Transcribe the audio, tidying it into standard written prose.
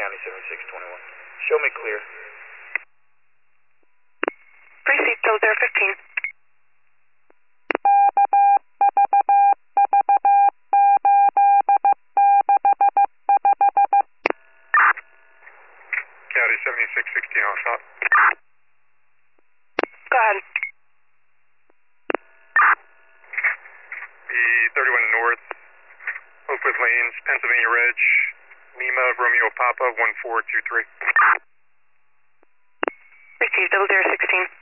County 7621. Show me clear. Precinct 0015. County 7616 on shot. Go ahead. B31 North, Oakwood Lanes, Pennsylvania Ridge, Lima, Romeo Papa, 1423. Received 0016.